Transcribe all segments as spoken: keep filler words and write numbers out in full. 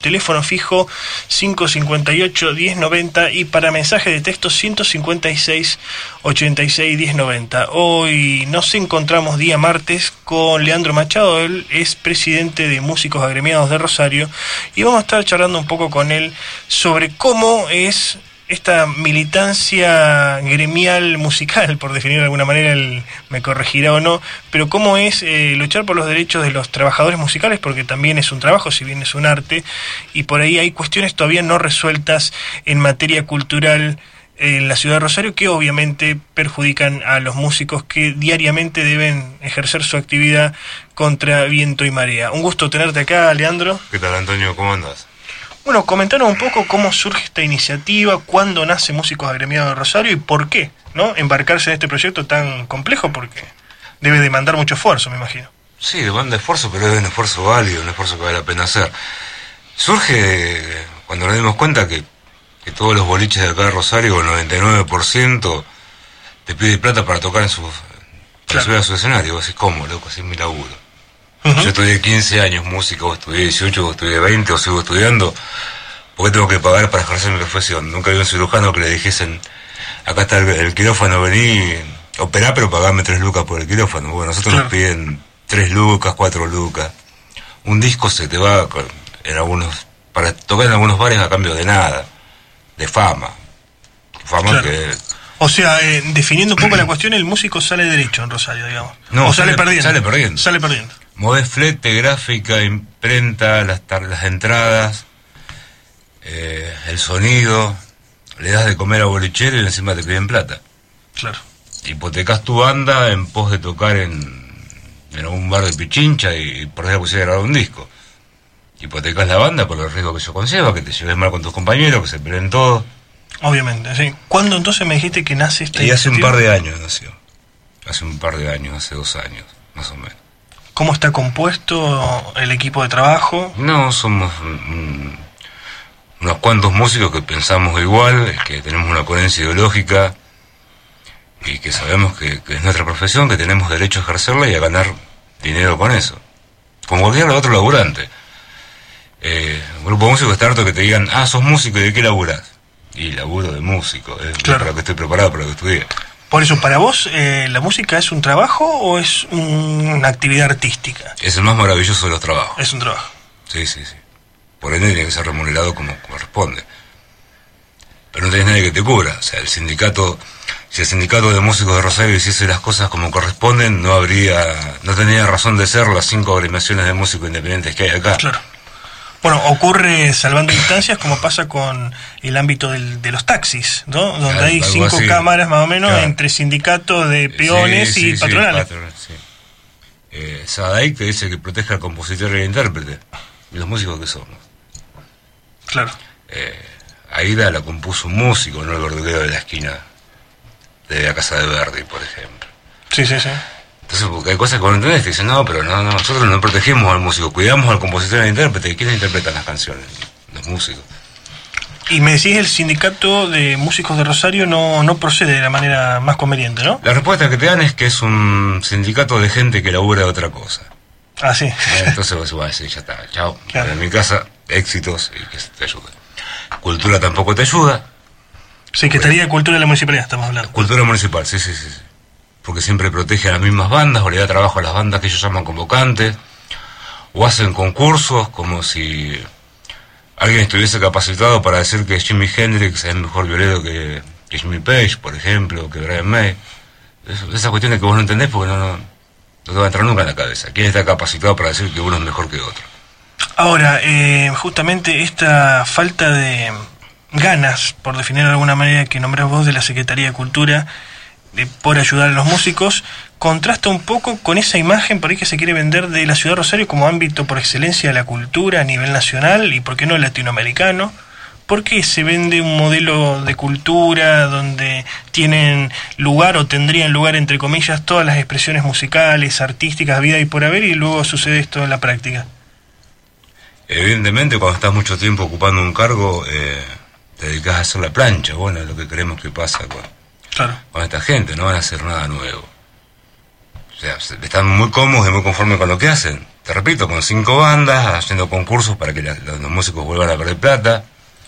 teléfono fijo cinco cincuenta y ocho, diez noventa y para mensaje de texto ciento cincuenta y seis, ochenta y seis, diez noventa. Hoy nos encontramos día martes con Leandro Machado, él es presidente de Músicos Agremiados de Rosario y vamos a estar charlando un poco con él sobre cómo es esta militancia gremial musical, por definir de alguna manera, él me corregirá o no, pero cómo es eh, luchar por los derechos de los trabajadores musicales, porque también es un trabajo, si bien es un arte, y por ahí hay cuestiones todavía no resueltas en materia cultural en la ciudad de Rosario, que obviamente perjudican a los músicos que diariamente deben ejercer su actividad contra viento y marea. Un gusto tenerte acá, Leandro. ¿Qué tal, Antonio? ¿Cómo andás? Bueno, comentanos un poco cómo surge esta iniciativa, cuándo nace Músicos Agremiados de Rosario y por qué, ¿no?, embarcarse en este proyecto tan complejo, porque debe demandar mucho esfuerzo, me imagino. Sí, demanda esfuerzo, pero es un esfuerzo válido, un esfuerzo que vale la pena hacer. Surge cuando nos dimos cuenta que, que todos los boliches de acá de Rosario, el noventa y nueve por ciento, te pide plata para tocar en su, para claro. subir a su escenario. Vos decís, ¿cómo, loco? Así es mi laburo. Uh-huh. Yo estudié quince años música, o estudié dieciocho, o estudié veinte, o sigo estudiando. ¿Por qué tengo que pagar para ejercer mi profesión? Nunca había un cirujano que le dijesen, acá está el, el quirófano, vení, operá, pero pagame tres lucas por el quirófano. Bueno, nosotros claro. nos piden tres lucas, cuatro lucas. Un disco se te va en algunos, para tocar en algunos bares a cambio de nada, de fama. Fama claro. que... O sea, eh, definiendo un poco la cuestión, el músico sale derecho en Rosario, digamos. No, o sale, sale perdiendo. Sale perdiendo. Sale perdiendo. Movés flete, gráfica, imprenta, las, tar- las entradas, eh, el sonido, le das de comer a bolichero y encima te piden plata. Claro. Hipotecas tu banda en pos de tocar en, en algún bar de Pichincha y, y por ahí la posibilidad de grabar un disco. Hipotecas la banda por el riesgo que eso conlleva, que te lleves mal con tus compañeros, que se peleen todo. Obviamente, sí. ¿Cuándo entonces me dijiste que nace esta Y hace iniciativa? un par de años nació. Hace un par de años, hace dos años, más o menos. ¿Cómo está compuesto el equipo de trabajo? No, somos mm, unos cuantos músicos que pensamos igual, que tenemos una coherencia ideológica y que sabemos que, que es nuestra profesión, que tenemos derecho a ejercerla y a ganar dinero con eso. Como cualquier otro laburante. Eh, un grupo de músicos está harto que te digan, ah, sos músico, ¿y de qué laburás? Y laburo de músico, es claro. para lo que estoy preparado, para lo que estudié. Por eso, ¿para vos eh, la música es un trabajo o es un, una actividad artística? Es el más maravilloso de los trabajos. Es un trabajo. Sí, sí, sí. Por ende tiene que ser remunerado como corresponde. Pero no tenés nadie que te cubra. O sea, el sindicato, si el sindicato de músicos de Rosario hiciese las cosas como corresponden, no habría, no tendría razón de ser las cinco agremiaciones de músicos independientes que hay acá. Claro. Bueno, ocurre salvando instancias como pasa con el ámbito del, de los taxis, ¿no? Donde Algo, hay cinco así. cámaras más o menos Claro. entre sindicatos de peones sí, y sí, patronales. Sí, patronales, sí. Eh, Sadaic te dice que protege al compositor y al intérprete. Y los músicos que somos. Claro. Eh, Aida la compuso un músico, no el verduguero de la esquina de la casa de Verdi, por ejemplo. Sí, sí, sí. Entonces, porque hay cosas que no entendés, que dicen, no, pero no, no, nosotros no protegemos al músico, cuidamos al compositor y al intérprete. ¿Y quiénes interpretan las canciones? Los músicos. Y me decís, el sindicato de músicos de Rosario no, no procede de la manera más conveniente, ¿no? La respuesta que te dan es que es un sindicato de gente que labura de otra cosa. Ah, sí. Entonces vos vas a decir, ya está, chao. Claro. En mi casa, éxitos y que te ayude. Cultura tampoco te ayuda. Secretaría de Cultura de la Municipalidad, estamos hablando. Cultura municipal, sí, sí, sí. sí. Porque siempre protege a las mismas bandas, o le da trabajo a las bandas que ellos llaman convocantes, o hacen concursos como si alguien estuviese capacitado para decir que Jimi Hendrix es mejor violero que, que Jimmy Page, por ejemplo, que Brian May. Eso, esas cuestiones que vos no entendés porque no, no, no te va a entrar nunca en la cabeza. ¿Quién está capacitado para decir que uno es mejor que otro? Ahora, eh, justamente esta falta de ganas, por definir de alguna manera, que nombrás vos de la Secretaría de Cultura, de, por ayudar a los músicos, contrasta un poco con esa imagen por ahí que se quiere vender de la ciudad de Rosario como ámbito por excelencia de la cultura a nivel nacional y por qué no latinoamericano. ¿Por qué se vende un modelo de cultura donde tienen lugar o tendrían lugar, entre comillas, todas las expresiones musicales, artísticas, vida y por haber, y luego sucede esto en la práctica? Evidentemente, cuando estás mucho tiempo ocupando un cargo, eh, te dedicas a hacer la plancha. Bueno, es lo que creemos que pasa con, claro. con esta gente, no van a hacer nada nuevo. O sea, están muy cómodos y muy conformes con lo que hacen. te repito, con cinco bandas, haciendo concursos para que la, los, los músicos vuelvan a perder plata.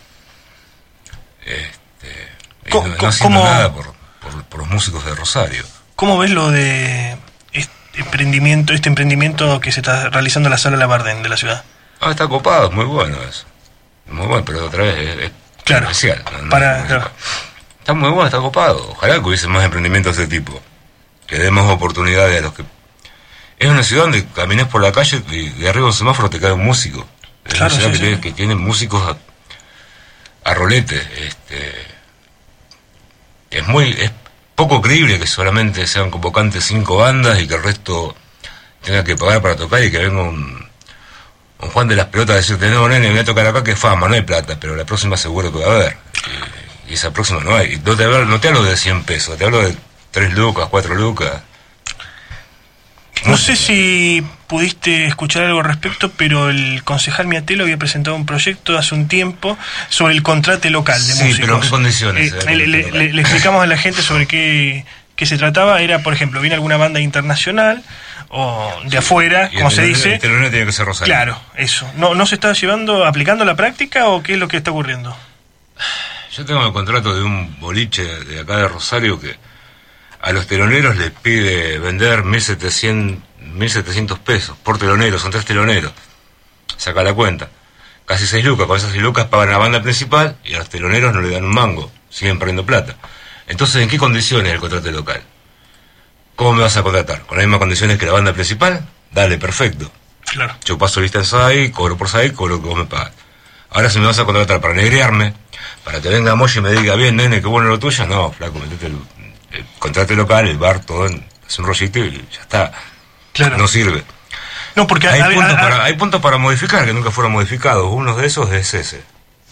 Este, Co- no, co- no haciendo ¿cómo? nada por, por, por los músicos de Rosario. ¿Cómo ves lo de este emprendimiento, este emprendimiento que se está realizando en la Sala Labardén de la ciudad? Ah, está copado, es muy bueno eso. Muy bueno, pero otra vez es, es Claro, especial. ¿no? para, No, claro. Está muy bueno, está copado. Ojalá que hubiese más emprendimientos de ese tipo. Que demos oportunidades a los que... Es una ciudad donde caminas por la calle y de arriba de un semáforo te cae un músico. Es Claro, una ciudad sí, que, sí. Tiene, que tiene músicos a, a rolete. Este, es muy... Es poco creíble que solamente sean convocantes cinco bandas y que el resto tenga que pagar para tocar y que venga un, un Juan de las Pelotas a decirte, no, nene, voy a tocar acá que fama, no hay plata, pero la próxima seguro que va a haber. Y, y esa próxima no hay. No te, hablo, no te hablo de cien pesos, te hablo de tres lucas, cuatro lucas. No sé si pudiste escuchar algo al respecto, pero el concejal Miatelo había presentado un proyecto hace un tiempo sobre el contrato local de Sí, músicos. pero ¿en qué condiciones? Eh, le, le- le- le explicamos a la gente sobre qué, qué se trataba. Era, por ejemplo, viene alguna banda internacional o de afuera, Y como el se telonero- dice. El telonero tiene que ser Rosario. Claro, eso. ¿No, ¿No se está llevando, aplicando la práctica o qué es lo que está ocurriendo? Yo tengo el contrato de un boliche de acá de Rosario que a los teloneros les pide vender mil setecientos pesos por telonero, son tres teloneros. Saca la cuenta. Casi seis lucas, con esas seis lucas pagan a la banda principal y a los teloneros no le dan un mango, siguen perdiendo plata. Entonces, ¿en qué condiciones el contrato local? ¿Cómo me vas a contratar? ¿Con las mismas condiciones que la banda principal? Dale, perfecto. Claro. Yo paso lista en S A I, cobro por S A I, cobro lo que vos me pagas. Ahora si me vas a contratar para negrearme, para que venga Moshi y me diga, bien, nene, qué bueno lo tuyo, no, flaco, metete el, el contrato local, el bar, todo, en, es un rollito y ya está. Claro. No sirve. No, porque Hay, a- a- puntos a- para, hay puntos para modificar que nunca fueron modificados. Uno de esos es ese.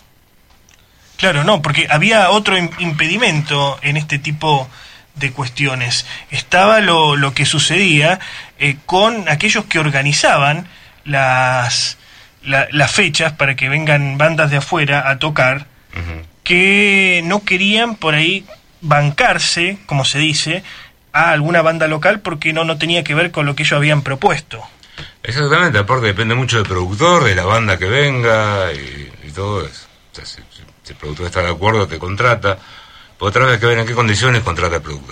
Claro, no, porque había otro im- impedimento en este tipo de cuestiones. Estaba lo, lo que sucedía eh, con aquellos que organizaban las, la- las fechas para que vengan bandas de afuera a tocar, Uh-huh. que no querían por ahí bancarse, como se dice, a alguna banda local porque no, no tenía que ver con lo que ellos habían propuesto. Exactamente, aparte depende mucho del productor, de la banda que venga y, y todo eso. O sea, si, si- si el productor está de acuerdo, te contrata. Pero otra vez hay que ver en qué condiciones contrata el productor.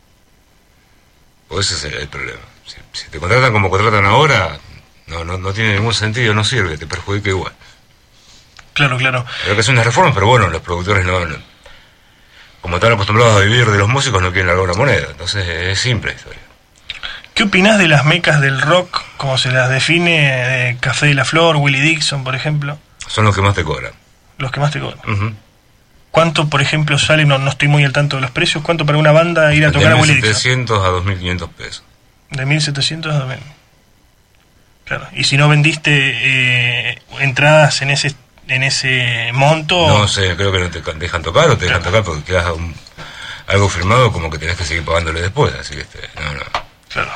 Pues ese es el, el problema. Si, si te contratan como contratan ahora, no, no, no tiene ningún sentido, no sirve, te perjudica igual. Claro, claro. Creo que es una reforma, pero bueno, los productores no, no- como están acostumbrados a vivir de los músicos, no quieren largar una moneda. Entonces es simple la historia. ¿Qué opinás de las mecas del rock, como se las define, eh, Café de la Flor, Willie Dixon, por ejemplo? Son los que más te cobran. Los que más te cobran. Uh-huh. ¿Cuánto, por ejemplo, sale, no, no estoy muy al tanto de los precios, cuánto para una banda ir a tocar a De Willie Dixon? mil setecientos a dos mil quinientos pesos. De mil setecientos a dos mil. Claro, y si no vendiste eh, entradas en ese en ese monto... No sé, creo que no te dejan tocar o te dejan Claro. tocar porque quedas un- algo firmado como que tenés que seguir pagándole después. Así que, este, no, no. Claro,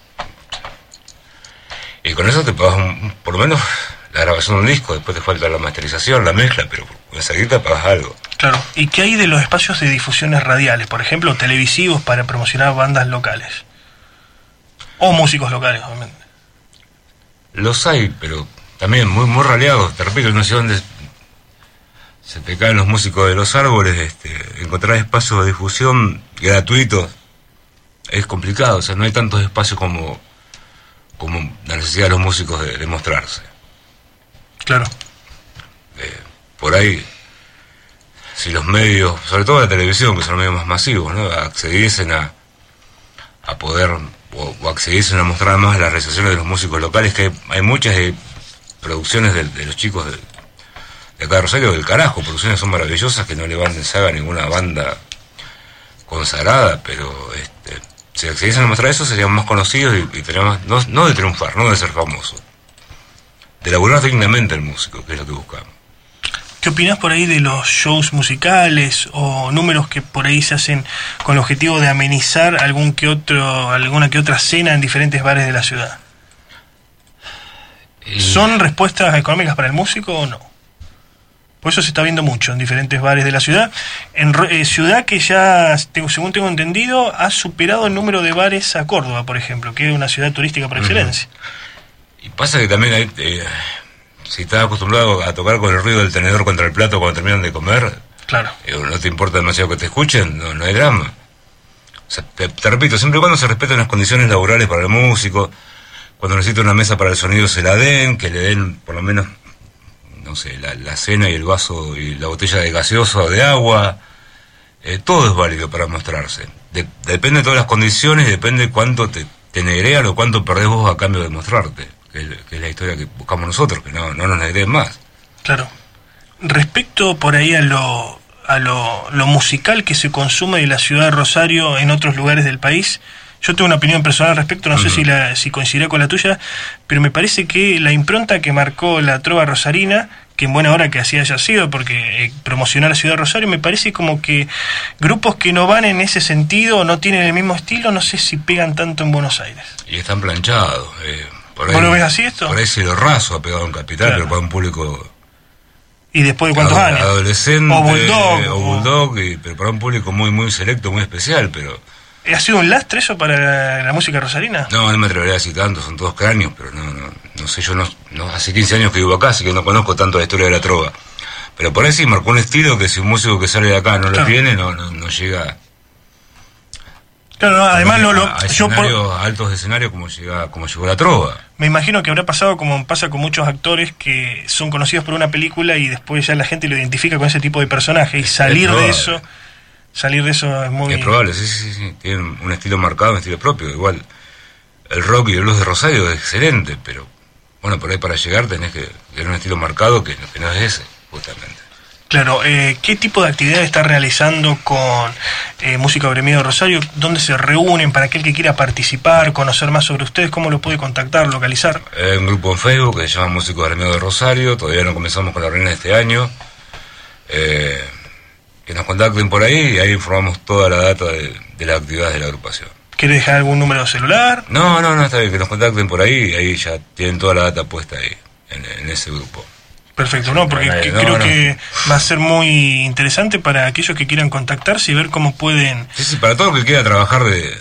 Y con eso te pagas un- un- por lo menos la grabación de un disco, después te falta la masterización, la mezcla, pero con esa guita pagas algo. claro. ¿Y qué hay de los espacios de difusiones radiales, por ejemplo, televisivos para promocionar bandas locales? O músicos locales, obviamente. Los hay, pero también muy muy raleados. Te repito, no sé dónde se te caen los músicos de los árboles. Este, encontrar espacios de difusión gratuitos es complicado. O sea, no hay tantos espacios como, como la necesidad de los músicos de, de mostrarse. Claro. Eh, por ahí, si los medios, sobre todo la televisión, que son los medios más masivos, ¿no?, accediesen a, a poder, o, o accediesen a mostrar más las realizaciones de los músicos locales, que hay, hay muchas eh, producciones de, de los chicos de, de acá de Rosario, del carajo, producciones son maravillosas que no le van de saga a ninguna banda consagrada, pero este, si accediesen a mostrar eso serían más conocidos y, y tendrían más, no, no de triunfar, no de ser famosos, de laburar dignamente el músico, que es lo que buscamos. ¿Qué opinás por ahí de los shows musicales o números que por ahí se hacen con el objetivo de amenizar algún que otro, alguna que otra cena en diferentes bares de la ciudad? Y- ¿Son respuestas económicas para el músico o no? Por eso se está viendo mucho en diferentes bares de la ciudad. En Ro- eh, ciudad que ya, tengo- según tengo entendido, ha superado el número de bares a Córdoba, por ejemplo, que es una ciudad turística por excelencia. Y pasa que también hay, eh, si estás acostumbrado a tocar con el ruido del tenedor contra el plato cuando terminan de comer, claro, eh, no te importa demasiado que te escuchen, no, no hay drama. O sea, te, te repito, siempre y cuando se respeten las condiciones laborales para el músico, cuando necesita una mesa para el sonido se la den, que le den por lo menos, no sé, la, la cena y el vaso y la botella de gaseosa o de agua, eh, todo es válido para mostrarse. De, depende de todas las condiciones y depende de cuánto te, te negrean o cuánto perdés vos a cambio de mostrarte, que es, que es la historia que buscamos nosotros, que no, no nos negreen más. Claro. Respecto por ahí a lo a lo, lo musical que se consume de la ciudad de Rosario en otros lugares del país, yo tengo una opinión personal al respecto, no uh-huh. sé si la si coincidirá con la tuya, pero me parece que la impronta que marcó la trova rosarina, que en buena hora que así haya sido, porque eh, promocionar la ciudad de Rosario, me parece como que grupos que no van en ese sentido, no tienen el mismo estilo, no sé si pegan tanto en Buenos Aires. Y están planchados. Eh, por ahí, ¿Vos lo ves así esto? Por ahí Cielo Raso ha pegado en Capital, claro, pero para un público... ¿Y después de cuántos ad- años? Adolescente, o Bulldog. O Bulldog, y, pero para un público muy muy selecto, muy especial, pero... ¿Ha sido un lastre eso para la, la música rosarina? No, no me atrevería a decir tanto, son todos cráneos, pero no, no, no sé, yo no, no, hace quince años que vivo acá, así que no conozco tanto la historia de la trova. Pero por ahí sí marcó un estilo que si un músico que sale de acá no claro. lo tiene, no, no, no llega... Claro, no, además no lo... A, a yo por... altos de escenario como llega como llegó la trova. Me imagino que habrá pasado como pasa con muchos actores que son conocidos por una película y después ya la gente lo identifica con ese tipo de personaje, y salir de eso... Salir de eso es muy... Es probable, sí, sí, sí. Tienen un estilo marcado, un estilo propio. Igual, el rock y el blues de Rosario es excelente, pero bueno, por ahí para llegar tenés que tener un estilo marcado que, que no es ese, justamente. Claro, eh, ¿qué tipo de actividad está realizando con eh, Música Gremial de Rosario? ¿Dónde se reúnen para aquel que quiera participar, conocer más sobre ustedes? ¿Cómo lo puede contactar, localizar? Hay un grupo en Facebook que se llama Músicos Gremial de Rosario, todavía no comenzamos con la reunión de este año. Eh... Que nos contacten por ahí y ahí informamos toda la data de, de las actividades de la agrupación. ¿Quiere dejar algún número celular? No, no, no, está bien, que nos contacten por ahí y ahí ya tienen toda la data puesta ahí, en, en ese grupo. Perfecto, no, porque no, que, no, creo no. que va a ser muy interesante para aquellos que quieran contactarse y ver cómo pueden... Sí, sí, para todo el que quiera trabajar de,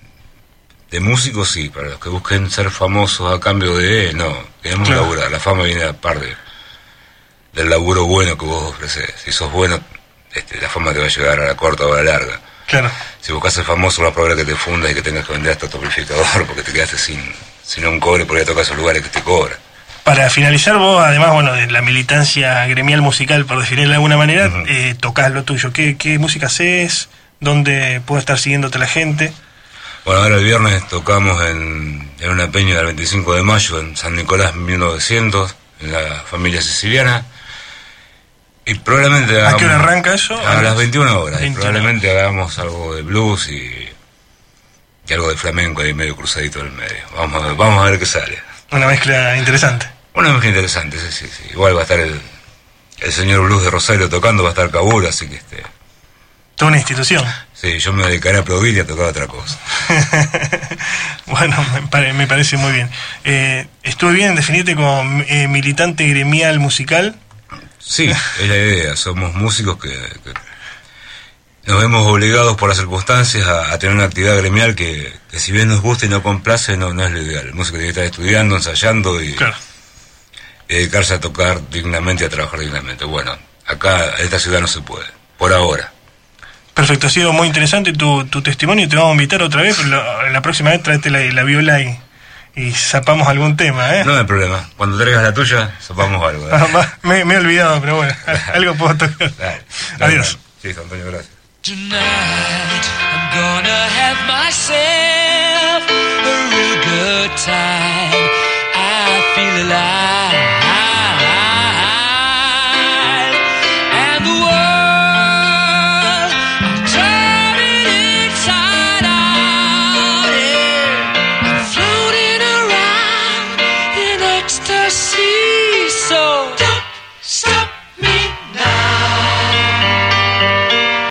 de músicos, sí, para los que busquen ser famosos a cambio de... No, queremos claro. laburar, la fama viene a par de, del laburo bueno que vos ofreces. Si sos bueno... Este, la fama te va a llegar a la corta o a la larga. Claro. Si buscas ser famoso, lo más probable es que te fundas y que tengas que vender hasta tu amplificador porque te quedaste sin, sin un cobre por ir a tocar esos lugares que te cobran. Para finalizar, vos, además, bueno, de la militancia gremial musical, por definirla de alguna manera, Uh-huh. eh, tocás lo tuyo. ¿Qué, qué música haces? ¿Dónde puede estar siguiéndote la gente? Bueno, ahora el viernes tocamos en, en una peña del veinticinco de mayo en San Nicolás mil novecientos, en la familia siciliana. Y probablemente hagamos, ¿A qué hora arranca eso? A, a las veintiuna horas. veintiuna. Probablemente hagamos algo de blues y, y algo de flamenco ahí medio cruzadito en el medio. Vamos a, vamos a ver qué sale. Una mezcla interesante. Una mezcla interesante, sí, sí, sí. Igual va a estar el, el señor Blues de Rosario tocando, va a estar Cabul, así que este... Toda una institución. Sí, yo me dedicaré a aplaudir y a tocar otra cosa. Bueno, me, pare, me parece muy bien. Eh, ¿Estuve bien en definirte como eh, militante gremial musical? Sí, es la idea. Somos músicos que, que nos vemos obligados por las circunstancias a, a tener una actividad gremial que, que si bien nos gusta y no complace, no, no es lo ideal. El músico tiene que estar estudiando, ensayando y, claro. y dedicarse a tocar dignamente y a trabajar dignamente. Bueno, acá en esta ciudad no se puede, por ahora. Perfecto, ha sido muy interesante tu, tu testimonio. Te vamos a invitar otra vez, pero la, la próxima vez tráete la, la viola y... y zapamos algún tema, ¿eh? No hay problema. Cuando traigas la tuya, zapamos algo. ¿eh? Ah, me, me he olvidado, pero bueno, algo puedo tocar. Dale, dale, Adiós. Dale. Sí, Antonio, gracias. Tonight I'm gonna have myself